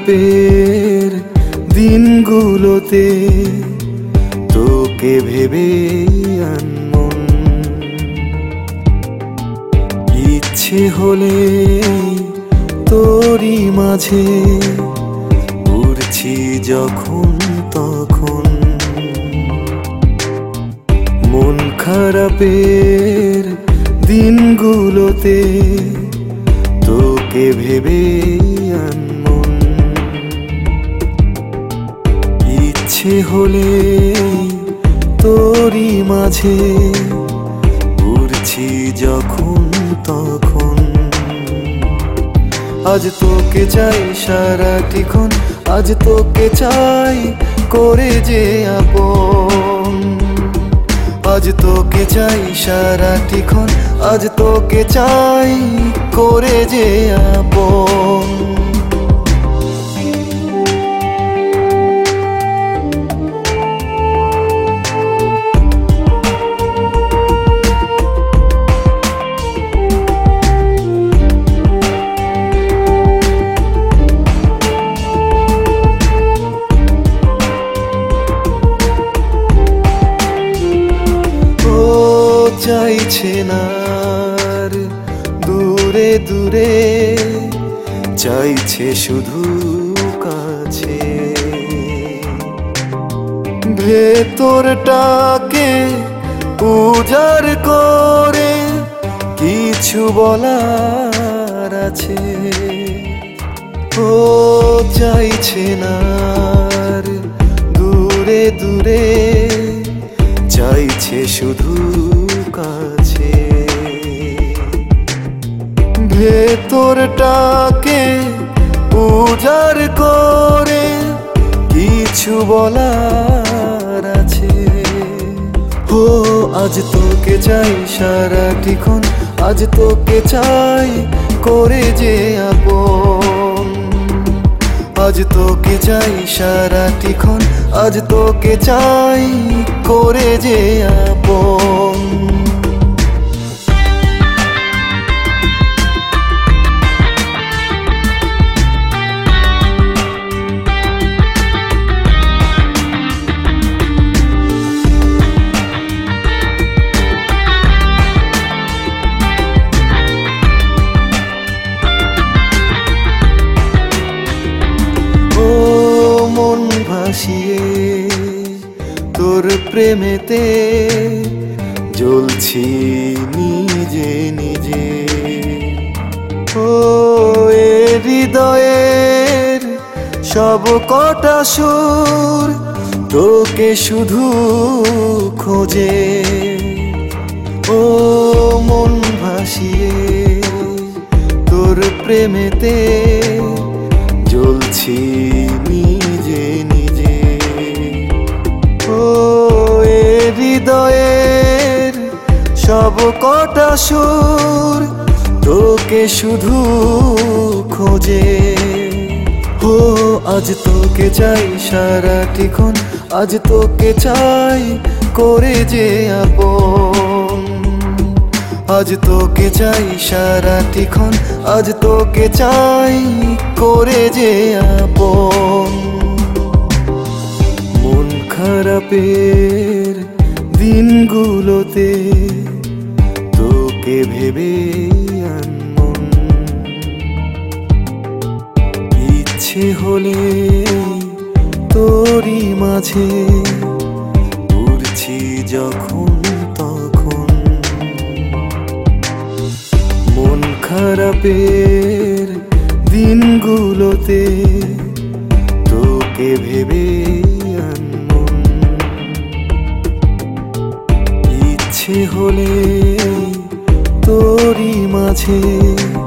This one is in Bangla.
খারাপের দিনগুলোতে তোকে ভেবে আনমন ইচ্ছে হলে তোরই মাঝে উড়ছি যখন তখন। মন খারাপের দিনগুলোতে তোকে ভেবে আনমন ইচ্ছে হলে তোরই মাঝে উড়ছি যখন তখন। আজ তোকে চাই সারাটিক্ষণ, আজ তোকে চাই করে যে আপন। আজ তোকে চাই সারাটিক্ষণ, আজ তোকে চাই করে যে আপন। চাইছে না আর দূরে দূরে, চাইছে শুধু কাছে। ভেতরটাকে উজাড় করে কিছু বলার আছে। ও চাইছে না আর দূরে দূরে, চাইছে শুধু কাছে। ভেতরটাকে উজাড় করে কিছু বলার আছে। ও আজ তোকে চাই সারাটিক্ষণ, আজ তোকে চাই করে যে আপন। আজ তোকে চাই সারাটিক্ষণ, আজ তোকে চাই করে যে আপন। ভাসিয়ে তোর প্রেমেতে জ্বলছি নিজে নিজে। ও এ হৃদয়ের সব কটা সুর তোকে শুধু খোঁজে। ও মন ভাসিয়ে তোর প্রেমেতে জ্বলছি নিজে নিজে। ও এ হৃদয়ের সব কটা সুর তোকে শুধু খোঁজে। ও আজ তোকে চাই সারাটিক্ষণ, আজ তোকে চাই করে যে আপন। আজ তোকে চাই সারাটিক্ষণ, আজ তোকে চাই করে যে আপন। মন খারাপের দিনগুলোতে তোকে ভেবে আনমন ইচ্ছে হলে তোরই মাঝে উড়ছি যখন তখন। মন খারাপের দিনগুলোতে তোকে ভেবে আনমন ইচ্ছে হলে তোরই মাঝে